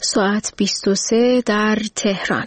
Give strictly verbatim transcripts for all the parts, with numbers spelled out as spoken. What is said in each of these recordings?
ساعت بیست و سه در تهران.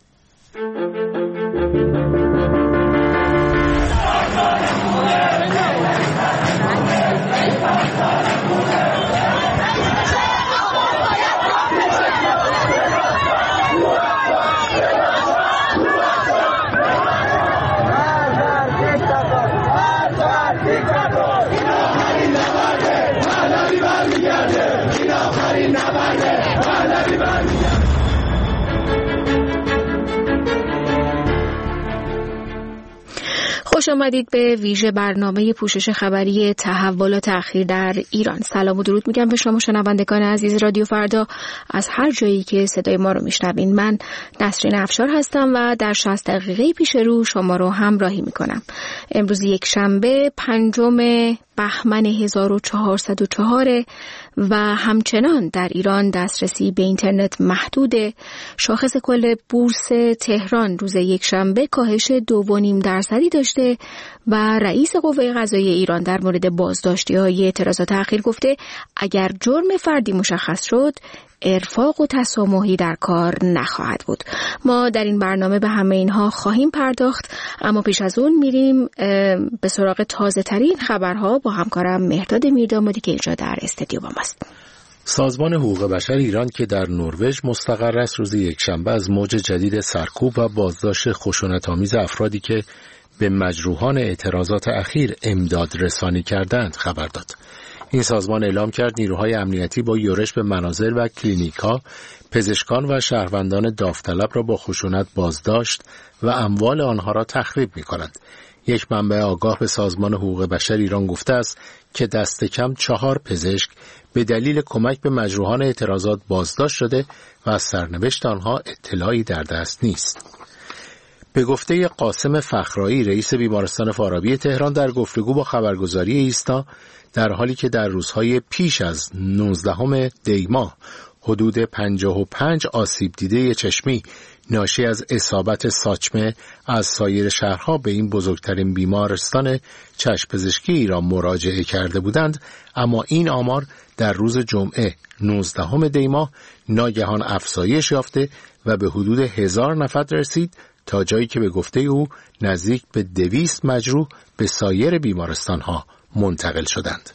خوش آمدید به ویژه برنامه پوشش خبری تحولات اخیر در ایران. سلام و درود میگم به شما شنوندگان عزیز رادیو فردا از هر جایی که صدای ما رو میشنوین. من نسرین افشار هستم و در شصت دقیقه پیش رو شما رو همراهی میکنم. امروز یک شنبه پنجم بهمن هزار و چهارصد و چهار و همچنان در ایران دسترسی به اینترنت محدوده. شاخص کل بورس تهران روز یک شنبه کاهش دو و نیم درصدی داشته و رئیس قوه قضاییه ایران در مورد بازداشتی‌های اعتراضات اخیر گفته اگر جرم فردی مشخص شد ارفاق و تسامحی در کار نخواهد بود. ما در این برنامه به همه اینها خواهیم پرداخت، اما پیش از اون میریم به سراغ تازه ترین خبرها با همکارم مهرداد میردامادی که اینجا در استودیو با ماست. سازمان حقوق بشر ایران که در نروژ مستقر است روز یکشنبه از موج جدید سرکوب و بازداشت خشونت‌آمیز افرادی که به مجروحان اعتراضات اخیر امداد رسانی کردند خبر داد. این سازمان اعلام کرد نیروهای امنیتی با یورش به منازل و کلینیک‌ها پزشکان و شهروندان داوطلب را با خشونت بازداشت و اموال آنها را تخریب می‌کنند. یک منبع آگاه به سازمان حقوق بشر ایران گفته است که دست کم چهار پزشک به دلیل کمک به مجروحان اعتراضات بازداشت شده و از سرنوشت آنها اطلاعی در دست نیست. به گفته قاسم فخرایی رئیس بیمارستان فارابی تهران در گفتگو با خبرگزاری ایسنا، در حالی که در روزهای پیش از نوزدهم دی ماه حدود پنجاه و پنج آسیب دیده چشمی ناشی از اصابت ساچمه از سایر شهرها به این بزرگترین بیمارستان چشم پزشکی ایران مراجعه کرده بودند، اما این آمار در روز جمعه نوزدهم دی ماه ناگهان افزایش یافته و به حدود هزار نفر رسید تا جایی که به گفته او نزدیک به دویست مجروح به سایر بیمارستانها منتقل شدند.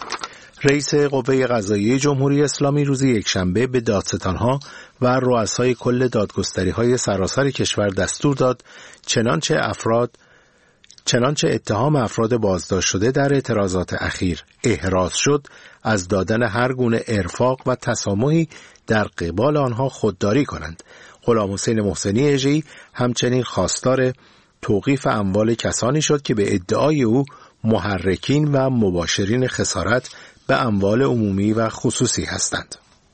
رئیس قوه قضاییه جمهوری اسلامی روز یکشنبه به دادستانها و رؤسای کل دادگستری‌های سراسر کشور دستور داد چنانچه افراد چنانچه اتهام افراد بازداشت شده در اعتراضات اخیر احراز شد از دادن هر گونه ارفاق و تسامحی در قبال آنها خودداری کنند. غلام حسین محسنی اژه‌ای همچنین خواستار توقیف اموال کسانی شد که به ادعای او محرکین و مباشرین خسارت به اموال عمومی و خصوصی هستند.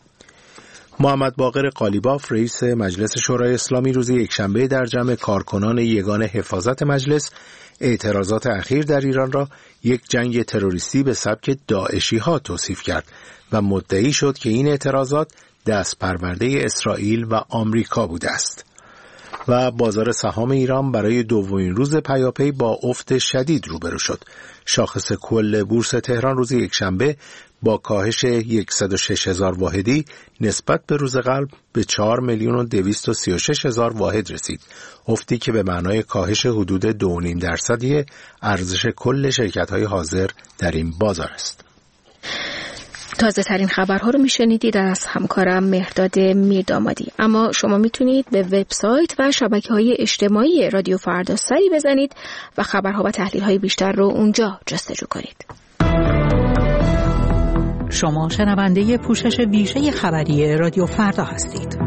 محمد باقر قالیباف رئیس مجلس شورای اسلامی روز یکشنبه در جمع کارکنان یگان حفاظت مجلس اعتراضات اخیر در ایران را یک جنگ تروریستی به سبک داعشی ها توصیف کرد و مدعی شد که این اعتراضات دست پرورده اسرائیل و آمریکا بوده است. و بازار سهام ایران برای دومین روز پیاپی با افت شدید روبرو شد. شاخص کل بورس تهران روز یکشنبه با کاهش صد و شش هزار واحدی نسبت به روز قبل به چهار میلیون و دویست و سی و شش هزار واحد رسید. افتی که به معنای کاهش حدود دو و نیم درصدی ارزش کل شرکت‌های حاضر در این بازار است. تازه ترین خبرها رو میشنیدید از همکارم مهرداد میردامادی. اما شما میتونید به وبسایت و شبکه‌های اجتماعی رادیو فردا سری بزنید و خبرها و تحلیل‌های بیشتر رو اونجا جستجو کنید. شما شنونده پوشش ویژه خبری رادیو فردا هستید.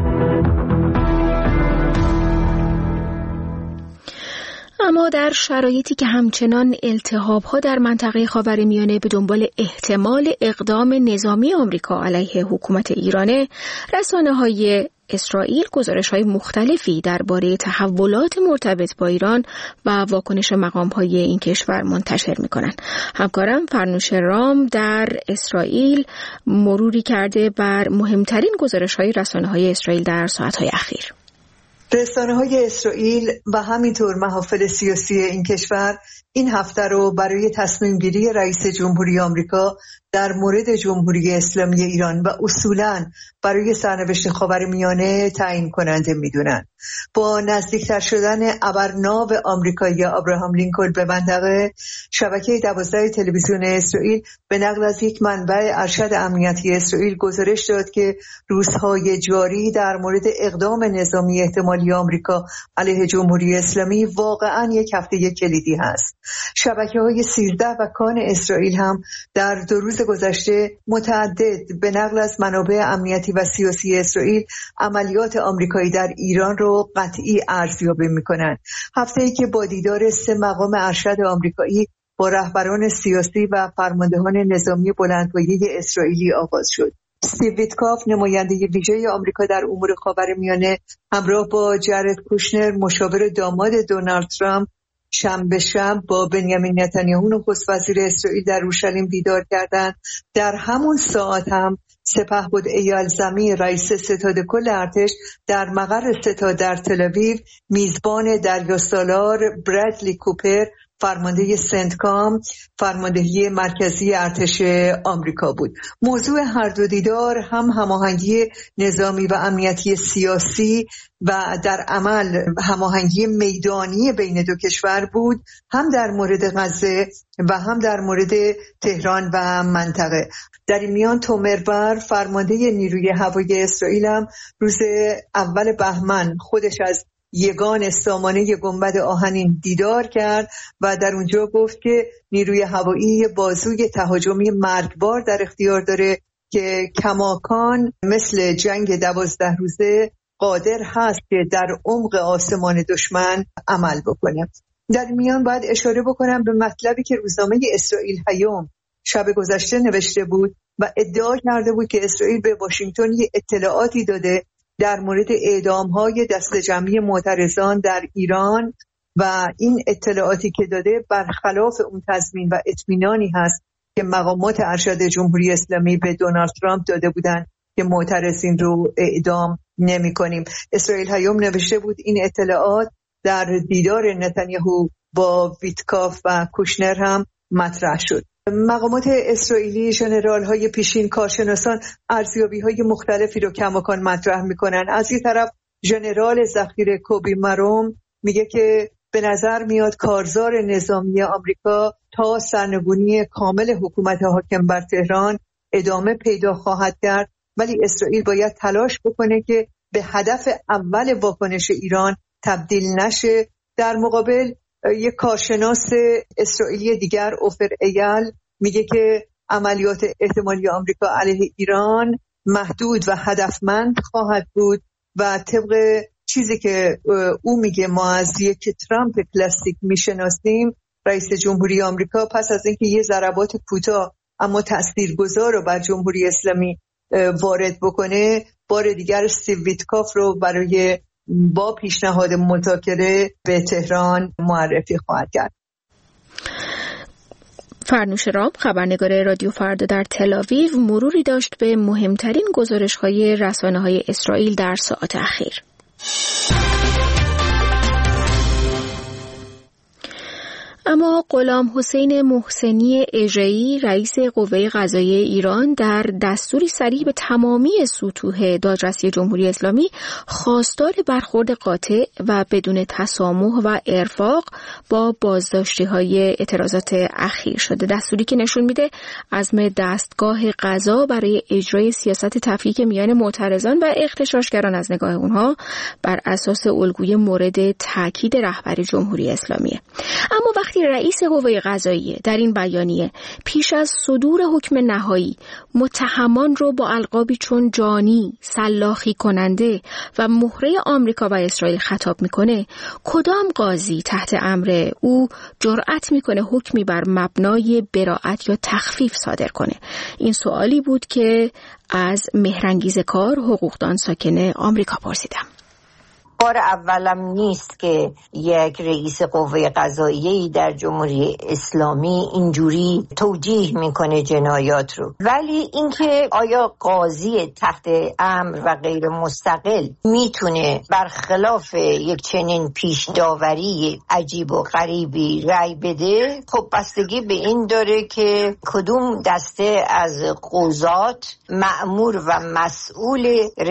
اما در شرایطی که همچنان التهاب‌ها در منطقه خاورمیانه به دنبال احتمال اقدام نظامی آمریکا علیه حکومت ایرانه، رسانه‌های اسرائیل گزارش‌های مختلفی درباره تحولات مرتبط با ایران و واکنش مقام‌های این کشور منتشر می‌کنند. همکارم فرنوش رام در اسرائیل مروری کرده بر مهمترین گزارش‌های رسانه‌های اسرائیل در ساعت‌های اخیر. رسانه‌های اسرائیل و همینطور محافل سیاسی این کشور این هفته رو برای تصمیم گیری رئیس جمهوری آمریکا در مورد جمهوری اسلامی ایران و اصولاً برای سرنوشت خاورمیانه تعیین کننده می‌دونن. با نزدیکتر شدن ابرناو آمریکایی ابراهام لینکلن به منطقه، شبکه دوازده تلویزیون اسرائیل به نقل از یک منبع ارشد امنیتی اسرائیل گزارش داد که روزهای جاری در مورد اقدام نظامی احتمالی آمریکا علیه جمهوری اسلامی واقعاً یک هفته کلیدی هست. شبکه‌های سیزده و کان اسرائیل هم در دو روز گذشته متعدد به نقل از منابع امنیتی و سیاسی اسرائیل عملیات آمریکایی در ایران رو قطعی ارزیابی می‌کنند. هفته‌ای که با دیدار سه مقام ارشد آمریکایی با رهبران سیاسی و فرماندهان نظامی بلندپایه اسرائیلی آغاز شد. استیو ویتکاف، نماینده ویژه آمریکا در امور خاورمیانه، همراه با جرد کوشنر، مشاور داماد دونالد ترامپ، شنبه شب با بنیامین نتانیاهو نخست وزیر اسرائیل در اورشلیم دیدار کردند. در همون ساعت هم سپهبد ایال زمین، رئیس ستاد کل ارتش، در مقر ستاد در تل آویو میزبان دریاسالار برادلی کوپر، فرمانده سنتکام، فرماندهی مرکزی ارتش آمریکا بود. موضوع هر دو دیدار هم هماهنگی نظامی و امنیتی سیاسی و در عمل هماهنگی میدانی بین دو کشور بود، هم در مورد غزه و هم در مورد تهران و منطقه. در این میان تومرور، فرمانده نیروی هوایی اسرائیل، هم روز اول بهمن خودش از یگان سامانه گنبد آهنین دیدار کرد و در اونجا گفت که نیروی هوایی بازوی تهاجمی مرگبار در اختیار داره که کماکان مثل جنگ دوازده روزه قادر هست که در عمق آسمان دشمن عمل بکنه. در میان باید اشاره بکنم به مطلبی که روزنامه اسرائیل هیوم شب گذشته نوشته بود و ادعا کرده بود که اسرائیل به واشنگتن یه اطلاعاتی داده در مورد اعدام‌های دست جمعی معترضان در ایران و این اطلاعاتی که داده برخلاف اون تضمین و اطمینانی هست که مقامات ارشد جمهوری اسلامی به دونالد ترامپ داده بودند که معترضین رو اعدام نمی‌کنیم. اسرائیل هیوم نوشته بود این اطلاعات در دیدار نتانیاهو با ویتکاف و کوشنر هم مطرح شد. مقامات اسرائیلی، ژنرال‌های پیشین، کارشناسان ارزیابی‌های مختلفی رو کماکان مطرح می‌کنن. از این طرف ژنرال ذخیره کوبی مروم میگه که به نظر میاد کارزار نظامی آمریکا تا سرنگونی کامل حکومت حاکم بر تهران ادامه پیدا خواهد کرد، ولی اسرائیل باید تلاش بکنه که به هدف اول واکنش ایران تبدیل نشه. در مقابل یک کارشناس اسرائیلی دیگر، اوفر ایال، میگه که عملیات احتمالی آمریکا علیه ایران محدود و هدفمند خواهد بود و طبق چیزی که او میگه ما از یک ترامپ کلاسیک میشناسیم، رئیس جمهوری آمریکا پس از اینکه یه ضربات کوتاه اما تاثیرگذار رو بر جمهوری اسلامی وارد بکنه، بار دیگر استیو ویتکاف رو برای با پیشنهاد مذاکره به تهران معرفی خواهد کرد. فرنوش رام، خبرنگار رادیو فردا در تل آویو، مروری داشت به مهمترین گزارش‌های رسانه‌های اسرائیل در ساعات اخیر. اما غلام حسین محسنی اژه‌ای، رئیس قوه قضاییه ایران، در دستوری صریح به تمامی سطوح دادرسی جمهوری اسلامی خواستار برخورد قاطع و بدون تسامح و ارفاق با بازداشتی‌های اعتراضات اخیر شده. دستوری که نشون میده عزم دستگاه قضا برای اجرای سیاست تفکیک میان معترضان و اغتشاشگران از نگاه اونها بر اساس الگوی مورد تاکید رهبر جمهوری اسلامیه. اما وقتی رئیس قوه قضاییه در این بیانیه پیش از صدور حکم نهایی متهمان رو با القابی چون جانی، سلاخی کننده و مهره آمریکا و اسرائیل خطاب میکنه، کدام قاضی تحت امر او جرأت میکنه حکمی بر مبنای براءت یا تخفیف صادر کنه؟ این سوالی بود که از مهرانگیز کار، حقوقدان ساکن آمریکا، پرسیدم. بار اولم نیست که یک رئیس قوه قضاییه‌ای در جمهوری اسلامی اینجوری توجیه میکنه جنایات رو. ولی اینکه آیا قاضی تحت امر و غیر مستقل میتونه برخلاف یک چنین پیش داوری عجیب و غریبی رأی بده، خب بستگی به این داره که کدوم دسته از قضات مأمور و مسئول